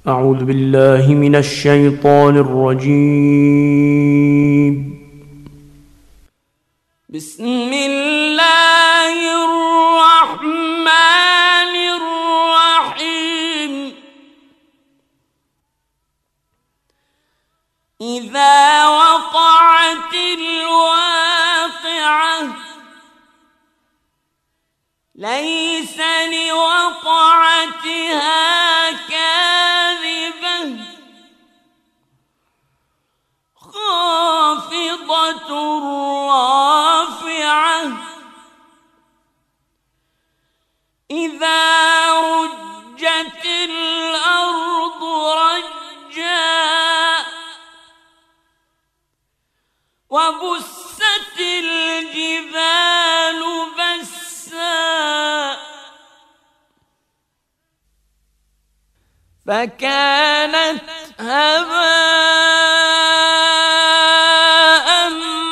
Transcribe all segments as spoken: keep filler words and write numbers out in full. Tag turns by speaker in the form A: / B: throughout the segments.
A: أعوذ بالله من الشيطان الرجيم.
B: بسم الله الرحمن الرحيم. إذا وقعت الواقعة ليس لوقعتها كاذبة خافضة رافعة إذا رجت الأرض رجا وبست الجبال بسا فكانت هباء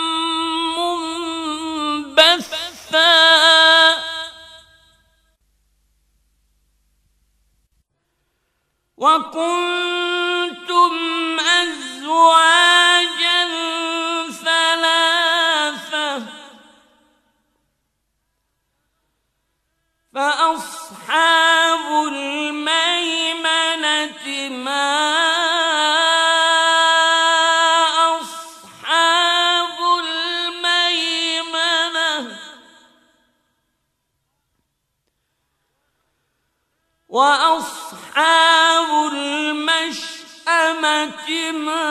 B: منبثا وكنتم أزواجا ثلاثة فأصحاب الميمنة ما أصحاب الميمنة وأصحاب المشأمة ما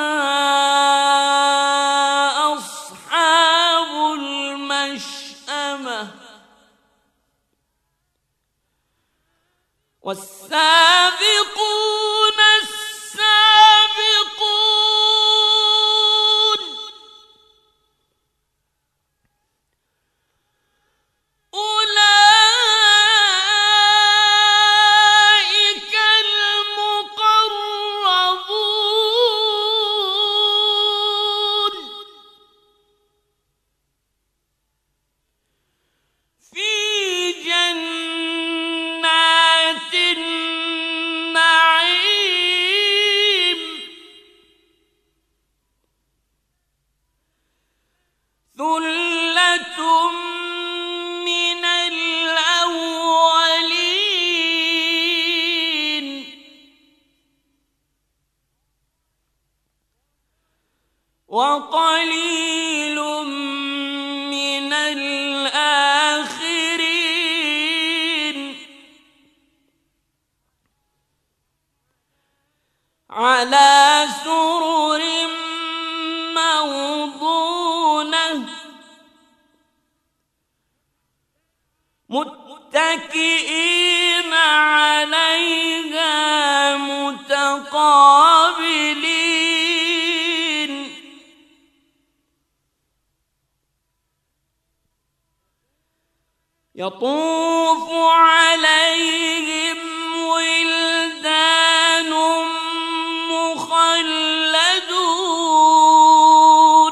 B: أصحاب المشأمة والسابقون السابقون أولئك المقربون في جنات النعيم ثلة من الأولين وقليل من الآخرين على سرر موضونة متكئين عليها متقابلين يطوف عليهم ولدان مخلدون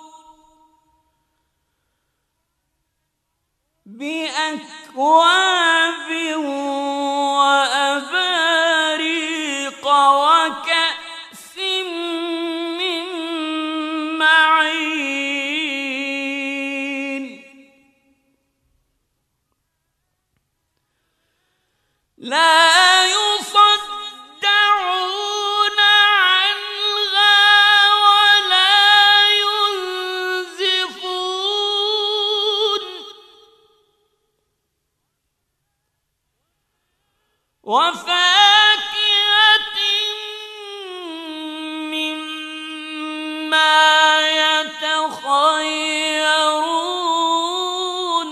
B: بأكواب وأباريق وكأس من معين لا يصدعون عنها ولا ينزفون وفاكهة مما يتخيرون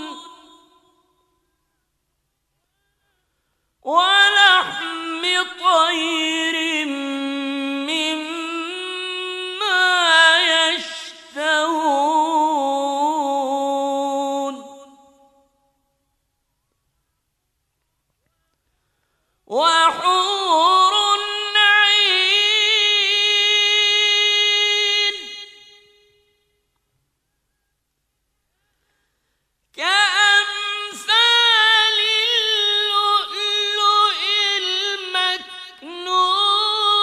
B: ولحم طير مما يشتهون وحور عين كأمثال اللؤلؤ المكنون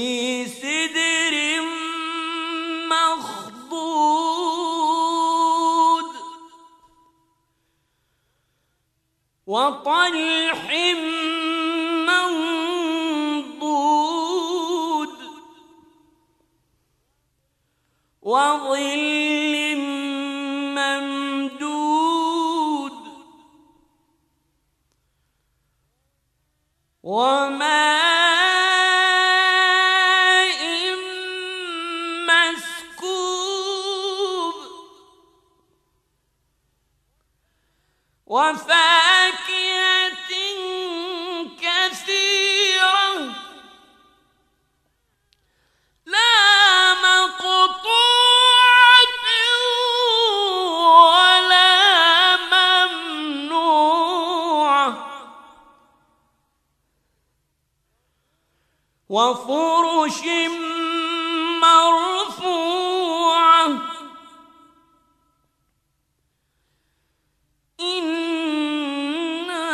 B: في سدر مخضود وطلح منضود وظل ممدود وماء مسكوب وفاكهة كثيرة لا مقطوعة ولا ممنوعة وفرش مرفوعة إنا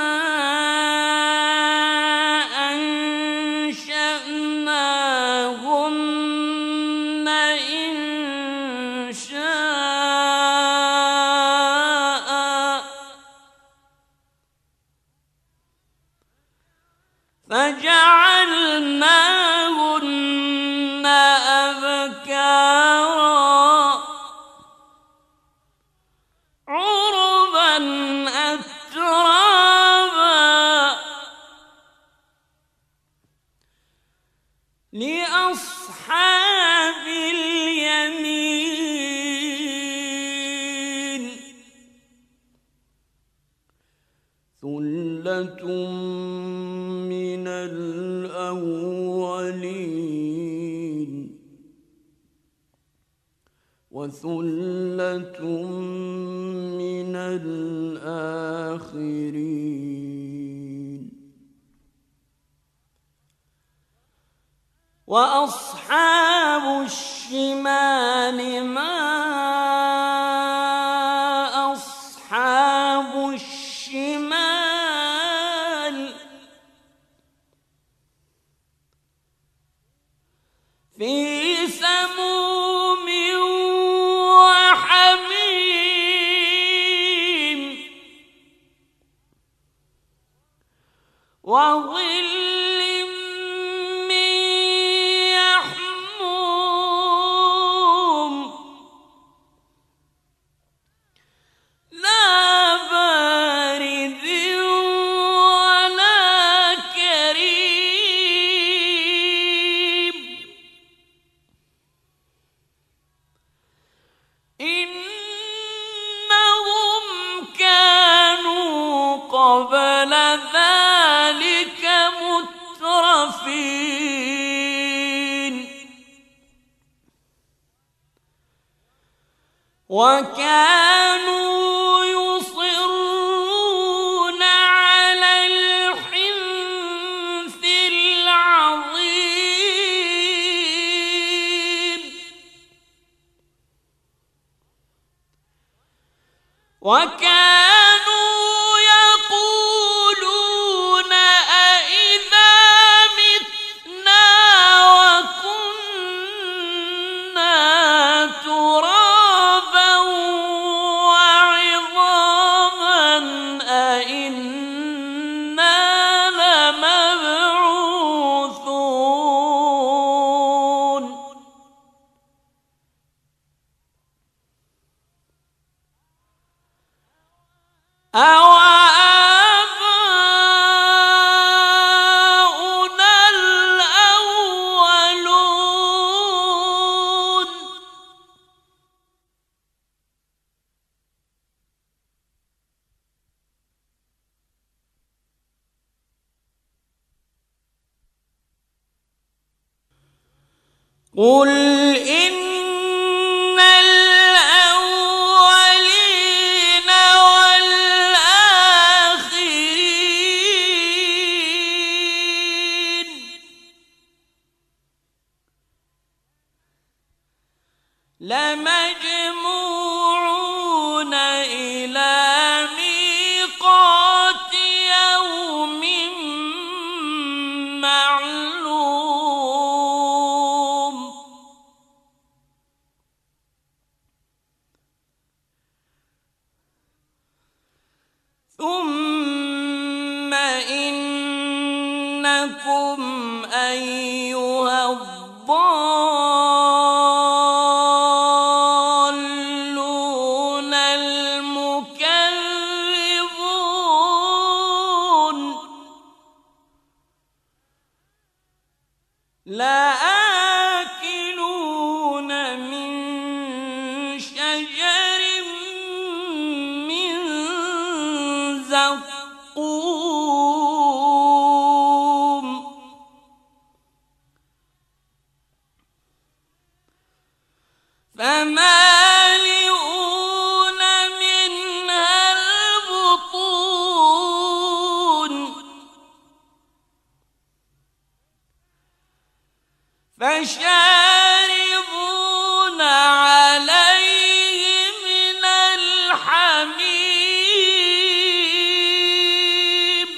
B: أنشأناهن إنشاء فجعلناهن أبكارا عربا أترابا لأصحاب اليمين ثلة من الأولين وثلة من الآخرين وأصحاب الشمال ما أصحاب الشمال في سموم وحميم وظل من يحموم لا بارد ولا كريم إنهم كانوا قبل ذلك مترفين وكانوا يصرون على الحنث العظيم وكانوا يقولون أئذا متنا وكنا ترابا وعظاما أئنا لمبعوثون أَوَآبَاؤُنَا الْأَوَّلُونَ قُلْ إِنَّ الْأَوَّلِينَ وَالْآخِرِينَ لَمَجْمُوعُونَ إِلَى مِيقَاتِ يَوْمٍ مَّعْلُومٍ لكم أيها الضالون المكذبون لآكلون من شجر من زقوم فمالئون منها البطون فشاربون عليه من الحميم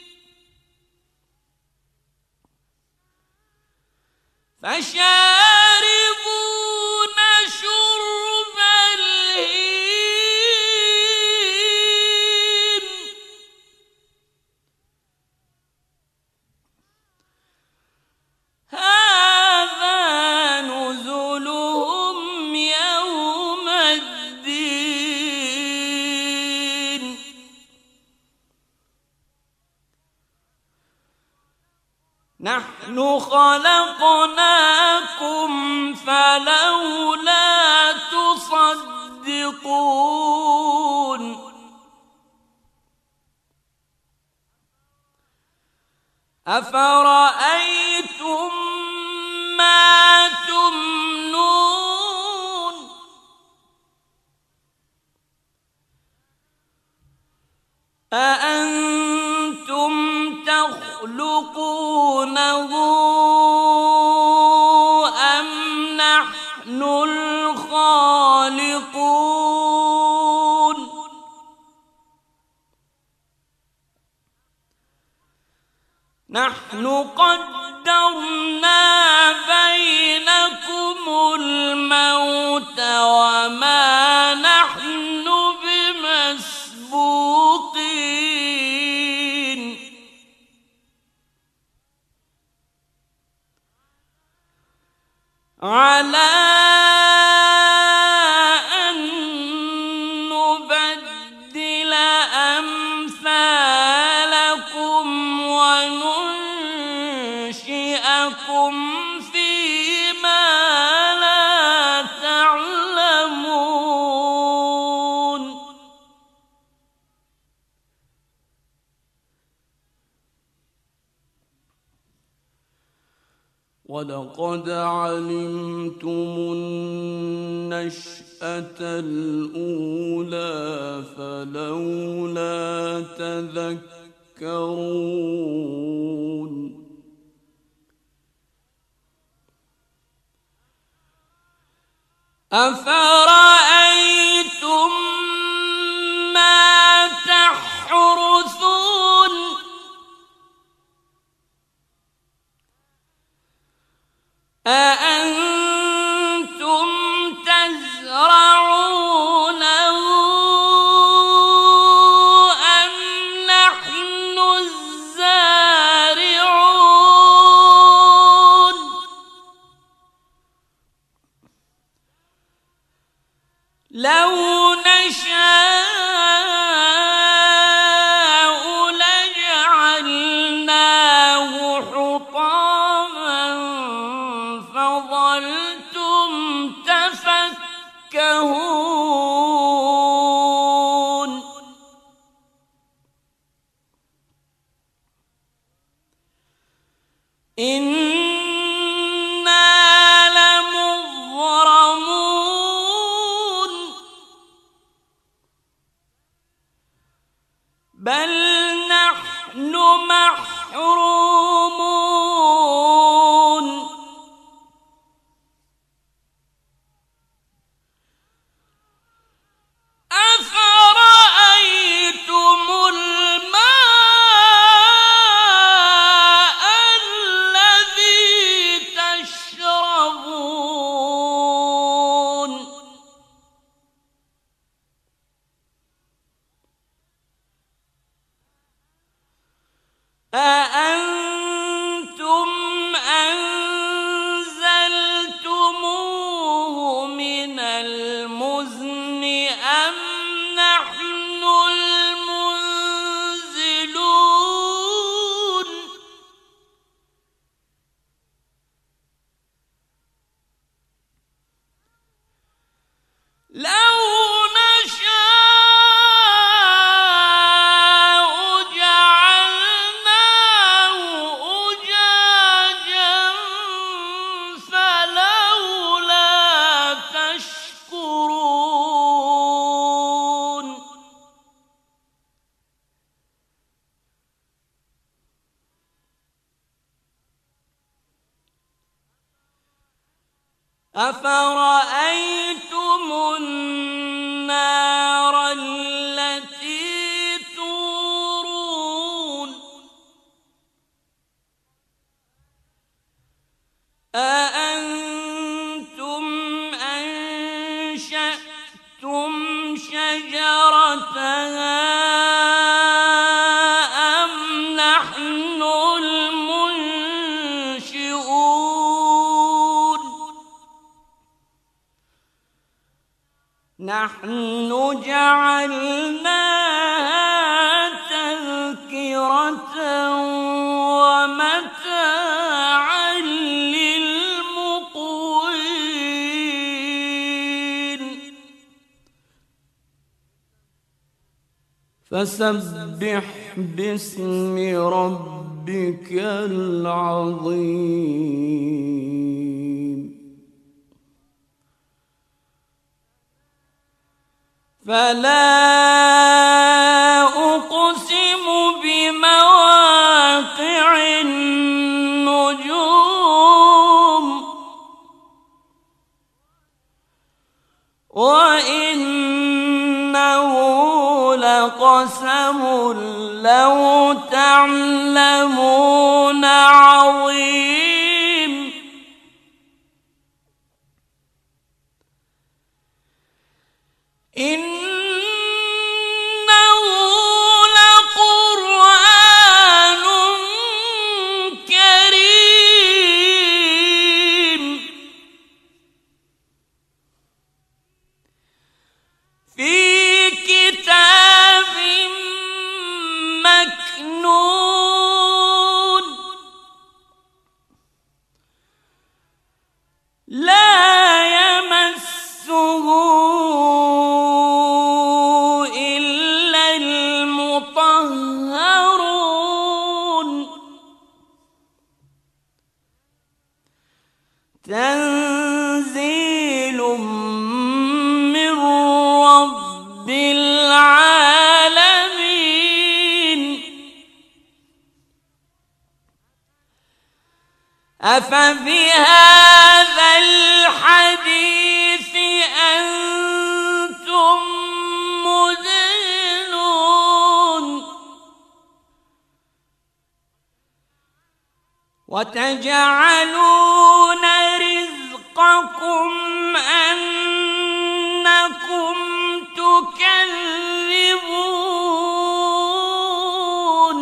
B: فشاربون شرب الهيم هذا نزلهم يوم الدين نحن خلقناكم فلولا تصدقون أفرأيتم ما تمنون أأنتم تخلقونه أم نحن الخالقون نحن قدرنا بينكم الموت وما نحن بمسبوقين على أن نبدل أمثالكم وننشئكم فيما لا تعلمون ولقد علمتم النشأة الأولى فلولا تذكرون أفرأيتم ما تحرثون أأنتم تزرعونه أم نحن الزارعون لو نشاء لجعلناه حطاما فظلتم تفكهون إنا لمغرمون بل نحن محرومون أفرأيتم النار التي تورون أأنتم أنشأتم شجرتها أم نحن المنشئون نحن جعلناها تذكرة ومتاعا للمقوين فسبح باسم ربك العظيم فلا أقسم بمواقع النجوم وإنه لقسم لو تعلمون عظيم إنه لقرآن كريم في كتاب مكنون لا يمسه إلا المطهرون تنزيل من رب العالمين أفبهذا الحديث أنتم مدهنون وتجعلون رزقكم أنكم تكذبون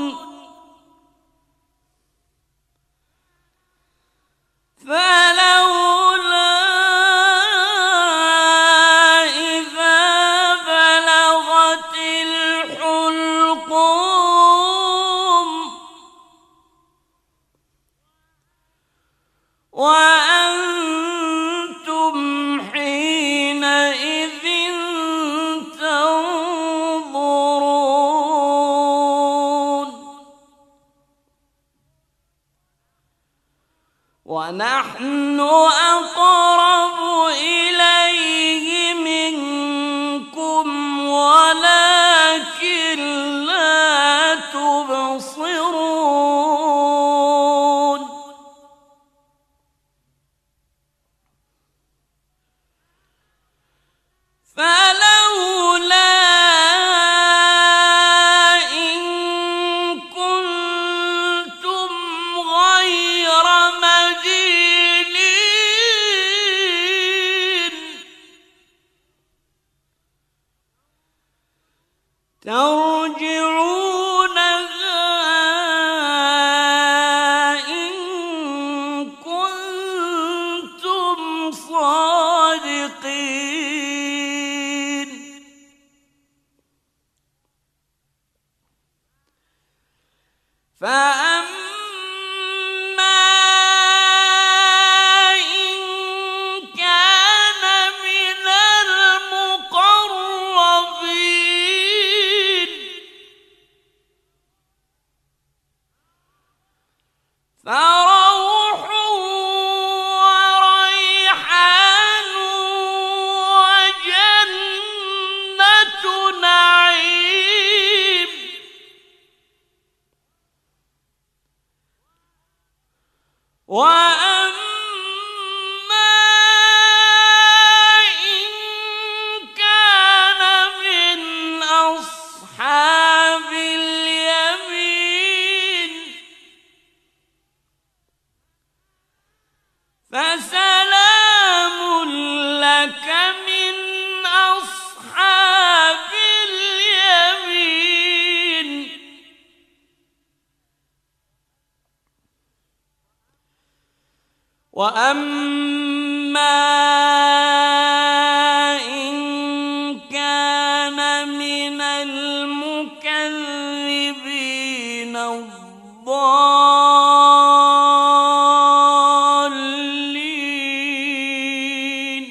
B: فلولا إذا بلغت الحلقوم إن كان من المكذبين الضالين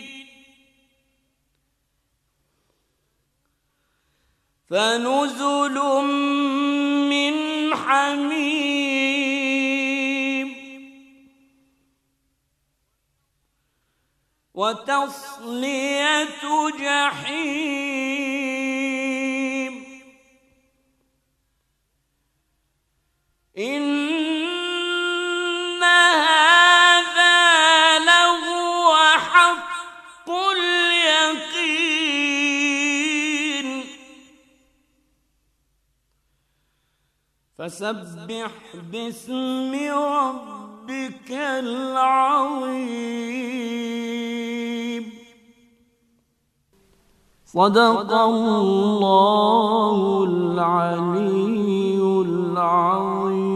B: فنزل من حميم وتصلية جحيم إن هذا لهو حق اليقين فسبح باسم ربك العظيم. صدق الله العلي العظيم.